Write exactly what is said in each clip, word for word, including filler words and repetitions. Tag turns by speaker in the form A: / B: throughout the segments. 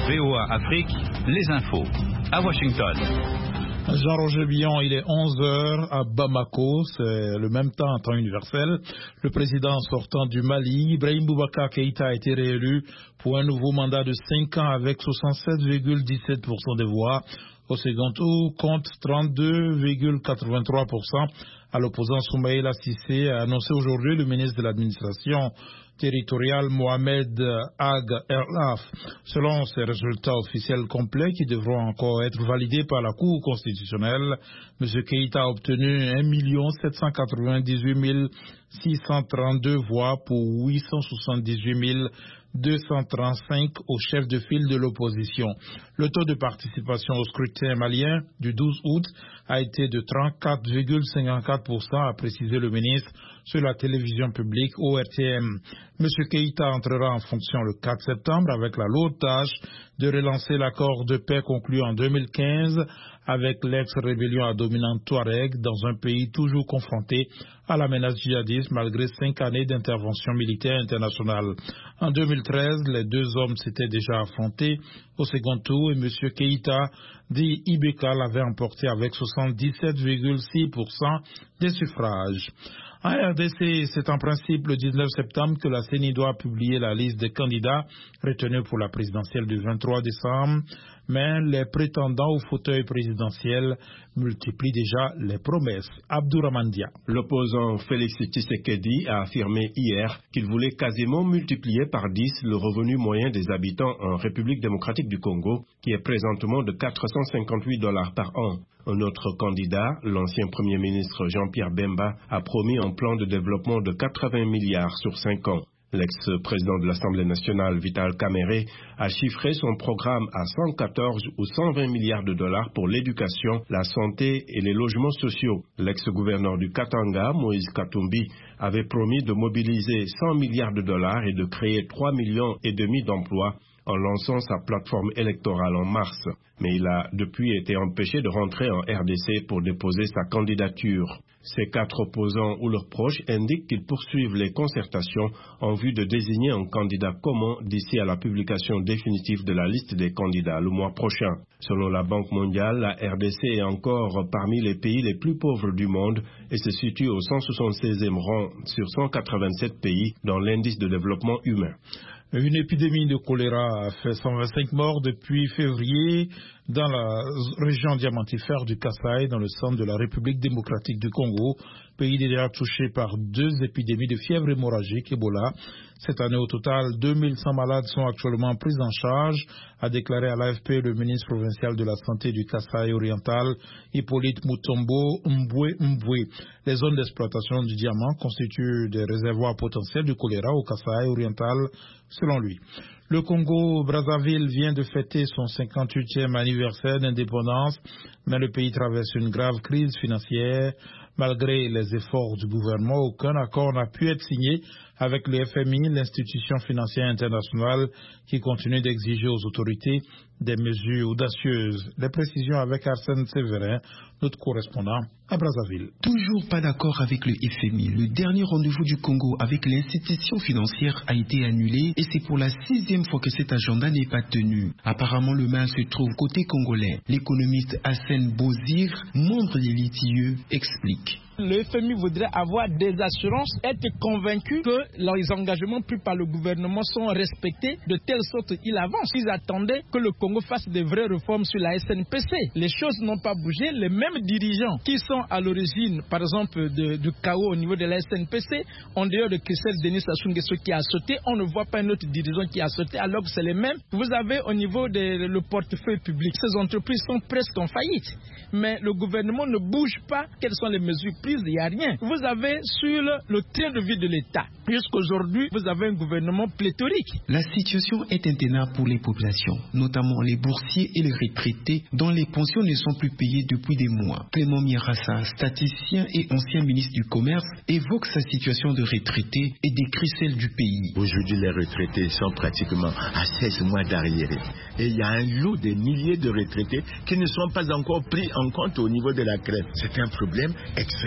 A: V O A Afrique, les infos. À Washington.
B: Jean-Roger Billon, il est onze heures à Bamako, c'est le même temps en temps universel. Le président sortant du Mali, Ibrahim Boubacar Keïta, a été réélu pour un nouveau mandat de cinq ans avec soixante-sept virgule dix-sept pour cent des voix. Au second tour, compte trente-deux virgule quatre-vingt-trois pour cent. À l'opposant, Soumaïla Cissé a annoncé aujourd'hui le ministre de l'administration territoriale Mohamed Ag Erlaf. Selon ces résultats officiels complets qui devront encore être validés par la Cour constitutionnelle, M. Keïta a obtenu un million sept cent quatre-vingt-dix-huit mille six cent trente-deux voix pour huit cent soixante-dix-huit mille deux cent trente-cinq au chef de file de l'opposition. Le taux de participation au scrutin malien du douze août a été de trente-quatre virgule cinquante-quatre pour cent, a précisé le ministre sur la télévision publique O R T M. M. Keïta entrera en fonction le quatre septembre avec la lourde tâche de relancer l'accord de paix conclu en deux mille quinze avec l'ex-rébellion à dominante Touareg dans un pays toujours confronté à la menace djihadiste malgré cinq années d'intervention militaire internationale. En deux mille treize, les deux hommes s'étaient déjà affrontés au second tour et M. Keïta, dit I B K, l'avait emporté avec soixante-dix-sept virgule six pour cent des suffrages. En R D C, c'est en principe le dix-neuf septembre que la C E N I doit publier la liste des candidats retenus pour la présidentielle du vingt-trois décembre, mais les prétendants au fauteuil présidentiel multiplient déjà les promesses. Abdourahmane Dia.
C: L'opposant Félix Tshisekedi a affirmé hier qu'il voulait quasiment multiplier par dix le revenu moyen des habitants en République démocratique du Congo, qui est présentement de quatre cent cinquante-huit dollars par an. Un autre candidat, l'ancien Premier ministre Jean-Pierre Bemba, a promis un plan de développement de quatre-vingts milliards sur cinq ans. L'ex-président de l'Assemblée nationale, Vital Kamerhe, a chiffré son programme à cent quatorze ou cent vingt milliards de dollars pour l'éducation, la santé et les logements sociaux. L'ex-gouverneur du Katanga, Moïse Katumbi, avait promis de mobiliser cent milliards de dollars et de créer trois millions et demi d'emplois en lançant sa plateforme électorale en mars. Mais il a depuis été empêché de rentrer en R D C pour déposer sa candidature. Ces quatre opposants ou leurs proches indiquent qu'ils poursuivent les concertations en vue de désigner un candidat commun d'ici à la publication définitive de la liste des candidats le mois prochain. Selon la Banque mondiale, la R D C est encore parmi les pays les plus pauvres du monde et se situe au cent soixante-seizième rang sur cent quatre-vingt-sept pays dans l'indice de développement humain.
B: Une épidémie de choléra a fait cent vingt-cinq morts depuis février dans la région diamantifère du Kasaï, dans le centre de la République démocratique du Congo, pays déjà touché par deux épidémies de fièvre hémorragique Ebola. Cette année, au total, deux mille cent malades sont actuellement pris en charge, a déclaré à l'A F P le ministre provincial de la Santé du Kasaï oriental, Hippolyte Mutombo Mbwe Mbwe. Les zones d'exploitation du diamant constituent des réservoirs potentiels de choléra au Kasaï oriental, selon lui. Le Congo-Brazzaville vient de fêter son cinquante-huitième anniversaire d'indépendance, mais le pays traverse une grave crise financière. Malgré les efforts du gouvernement, aucun accord n'a pu être signé avec le F M I, l'institution financière internationale, qui continue d'exiger aux autorités des mesures audacieuses. Les précisions avec Arsène Séverin, notre correspondant à Brazzaville.
D: Toujours pas d'accord avec le F M I. Le dernier rendez-vous du Congo avec l'institution financière a été annulé et c'est pour la sixième fois que cet agenda n'est pas tenu. Apparemment, le mal se trouve côté congolais. L'économiste Hassan Bozir, membre de l'I T I E, explique.
E: Le F M I voudrait avoir des assurances, être convaincu que les engagements pris par le gouvernement sont respectés de telle sorte qu'il avance. Ils attendaient que le Congo fasse de vraies réformes sur la S N P C. Les choses n'ont pas bougé. Les mêmes dirigeants qui sont à l'origine, par exemple, de, du chaos au niveau de la S N P C, en dehors de Christelle Denis Sassou Nguesso qui a sauté, on ne voit pas un autre dirigeant qui a sauté alors que c'est les mêmes. Vous avez au niveau du portefeuille public, ces entreprises sont presque en faillite. Mais le gouvernement ne bouge pas. Quelles sont les mesures prises? Il n'y a rien. Vous avez sur le, le train de vie de l'État. Jusqu'aujourd'hui, vous avez un gouvernement pléthorique.
D: La situation est intenable pour les populations, notamment les boursiers et les retraités dont les pensions ne sont plus payées depuis des mois. Clément Mirassa, statisticien et ancien ministre du Commerce, évoque sa situation de retraité et décrit celle du pays.
F: Aujourd'hui, les retraités sont pratiquement à seize mois d'arriérés. Et il y a un lot de milliers de retraités qui ne sont pas encore pris en compte au niveau de la crête. C'est un problème extrêmement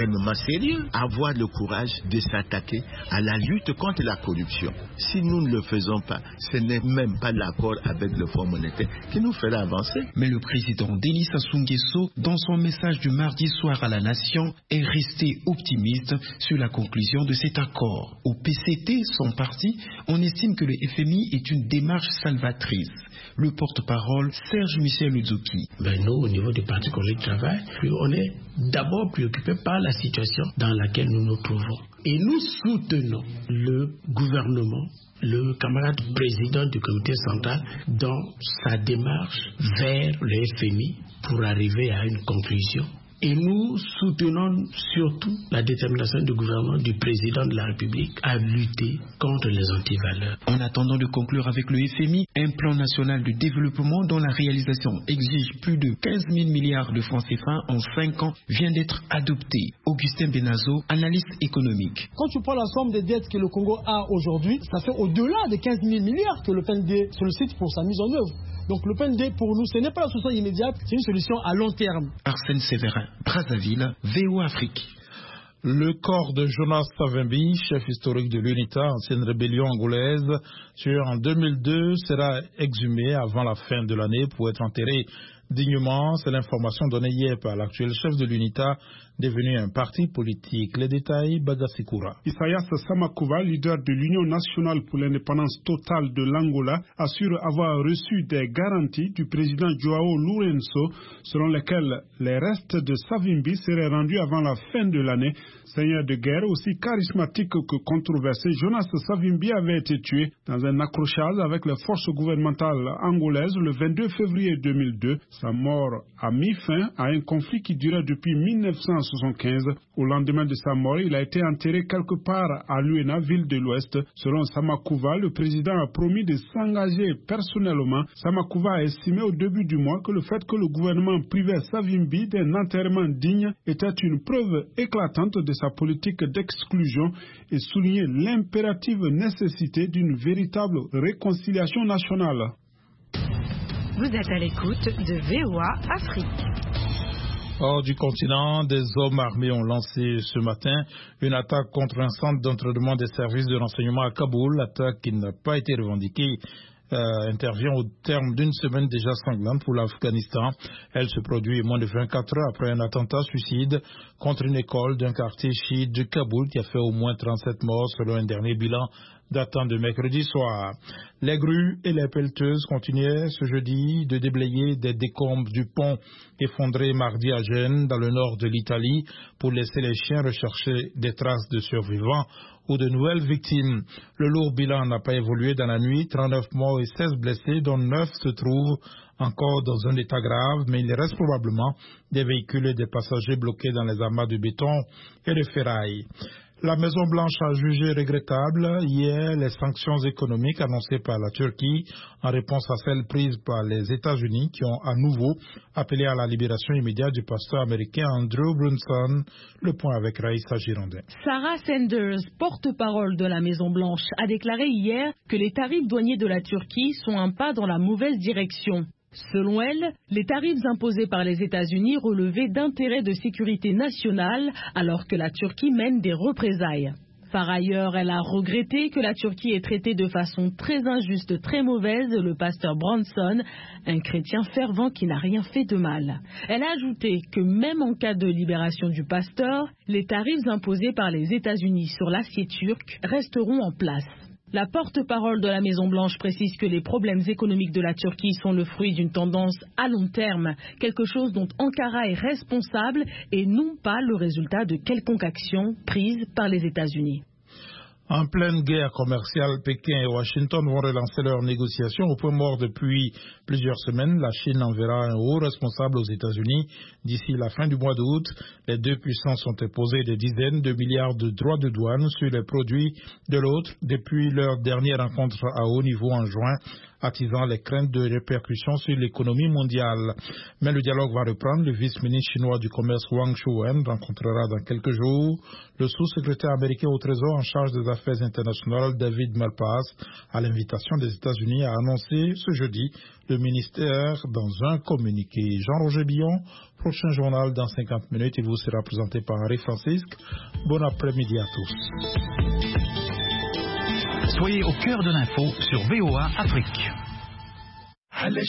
F: extrêmement sérieux, avoir le courage de s'attaquer à la lutte contre la corruption. Si nous ne le faisons pas, ce n'est même pas l'accord avec le Fonds monétaire qui nous fera avancer.
D: Mais le président Denis Sassou Nguesso, dans son message du mardi soir à la nation, est resté optimiste sur la conclusion de cet accord. Au P C T, son parti, on estime que le F M I est une démarche salvatrice. Le porte-parole, Serge Michel Uzuki.
G: Ben nous, au niveau du Parti Collègue Travail, on est d'abord préoccupé par la situation dans laquelle nous nous trouvons. Et nous soutenons le gouvernement, le camarade président du comité central, dans sa démarche vers le F M I pour arriver à une conclusion. Et nous soutenons surtout la détermination du gouvernement, du président de la République à lutter contre les antivaleurs.
D: En attendant de conclure avec le F M I, un plan national de développement dont la réalisation exige plus de quinze mille milliards de francs C F A en cinq ans vient d'être adopté. Augustin Benazo, analyste économique.
H: Quand tu prends la somme des dettes que le Congo a aujourd'hui, ça fait au-delà des quinze mille milliards que le P N D sollicite pour sa mise en œuvre. Donc le P N D, pour nous, ce n'est pas la solution immédiate, c'est une solution à long terme.
D: Arsène Séverin, Brazzaville, V O Afrique.
B: Le corps de Jonas Savimbi, chef historique de l'UNITA, ancienne rébellion angolaise, tué en deux mille deux, sera exhumé avant la fin de l'année pour être enterré dignement. C'est l'information donnée hier par l'actuel chef de l'UNITA, devenu un parti politique. Les détails, Badasikura.
I: Isaias Samakuva, leader de l'Union nationale pour l'indépendance totale de l'Angola, assure avoir reçu des garanties du président Joao Lourenço, selon lesquelles les restes de Savimbi seraient rendus avant la fin de l'année. Seigneur de guerre aussi charismatique que controversé, Jonas Savimbi avait été tué dans un accrochage avec les forces gouvernementales angolaises le vingt-deux février deux mille deux. Sa mort a mis fin à un conflit qui durait depuis mille neuf cent soixante-quinze. Au lendemain de sa mort, il a été enterré quelque part à Luena, ville de l'Ouest. Selon Samakuva, le président a promis de s'engager personnellement. Samakuva a estimé au début du mois que le fait que le gouvernement privait Savimbi d'un enterrement digne était une preuve éclatante de sa politique d'exclusion et souligné l'impérative nécessité d'une véritable réconciliation nationale.
J: Vous êtes à l'écoute de V O A Afrique.
B: Hors du continent, des hommes armés ont lancé ce matin une attaque contre un centre d'entraînement des services de renseignement à Kaboul. L'attaque qui n'a pas été revendiquée euh, intervient au terme d'une semaine déjà sanglante pour l'Afghanistan. Elle se produit moins de vingt-quatre heures après un attentat suicide contre une école d'un quartier chiite de Kaboul qui a fait au moins trente-sept morts selon un dernier bilan datant de mercredi soir. Les grues et les pelleteuses continuaient ce jeudi de déblayer des décombres du pont effondré mardi à Gênes, dans le nord de l'Italie, pour laisser les chiens rechercher des traces de survivants ou de nouvelles victimes. Le lourd bilan n'a pas évolué dans la nuit, trente-neuf morts et seize blessés, dont neuf se trouvent encore dans un état grave, mais il reste probablement des véhicules et des passagers bloqués dans les amas de béton et de ferraille. La Maison-Blanche a jugé regrettable hier les sanctions économiques annoncées par la Turquie en réponse à celles prises par les États-Unis qui ont à nouveau appelé à la libération immédiate du pasteur américain Andrew Brunson. Le point avec Raïssa Girondin.
K: Sarah Sanders, porte-parole de la Maison-Blanche, a déclaré hier que les tarifs douaniers de la Turquie sont un pas dans la mauvaise direction. Selon elle, les tarifs imposés par les États-Unis relevaient d'intérêts de sécurité nationale alors que la Turquie mène des représailles. Par ailleurs, elle a regretté que la Turquie ait traité de façon très injuste, très mauvaise, le pasteur Brunson, un chrétien fervent qui n'a rien fait de mal. Elle a ajouté que même en cas de libération du pasteur, les tarifs imposés par les États-Unis sur l'acier turc resteront en place. La porte-parole de la Maison-Blanche précise que les problèmes économiques de la Turquie sont le fruit d'une tendance à long terme, quelque chose dont Ankara est responsable et non pas le résultat de quelconque action prise par les États-Unis.
B: En pleine guerre commerciale, Pékin et Washington vont relancer leurs négociations au point mort depuis plusieurs semaines. La Chine enverra un haut responsable aux États-Unis d'ici la fin du mois d'août. Les deux puissances ont imposé des dizaines de milliards de droits de douane sur les produits de l'autre depuis leur dernière rencontre à haut niveau en juin attisant les craintes de répercussions sur l'économie mondiale. Mais le dialogue va reprendre. Le vice-ministre chinois du commerce Wang Shouwen rencontrera dans quelques jours le sous-secrétaire américain au Trésor en charge des affaires internationales David Malpass à l'invitation des États-Unis, a annoncé ce jeudi le ministère dans un communiqué. Jean-Roger Billon, prochain journal dans cinquante minutes. Il vous sera présenté par Henri Francisque. Bon après-midi à tous.
A: Soyez au cœur de l'info sur V O A Afrique.